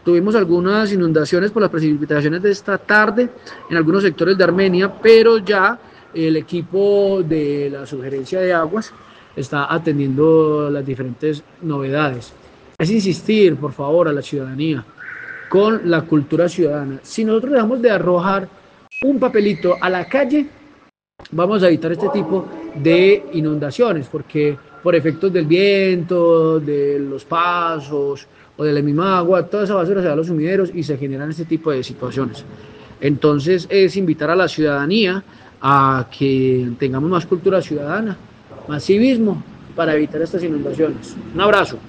Tuvimos algunas inundaciones por las precipitaciones de esta tarde en algunos sectores de Armenia, pero ya el equipo de la Subgerencia de Aguas está atendiendo las diferentes novedades. Es insistir, por favor, a la ciudadanía con la cultura ciudadana. Si nosotros dejamos de arrojar un papelito a la calle, vamos a evitar este tipo de inundaciones, porque por efectos del viento, de los pasos o de la misma agua, toda esa basura se va a los sumideros y se generan este tipo de situaciones. Entonces es invitar a la ciudadanía a que tengamos más cultura ciudadana, más civismo para evitar estas inundaciones. Un abrazo.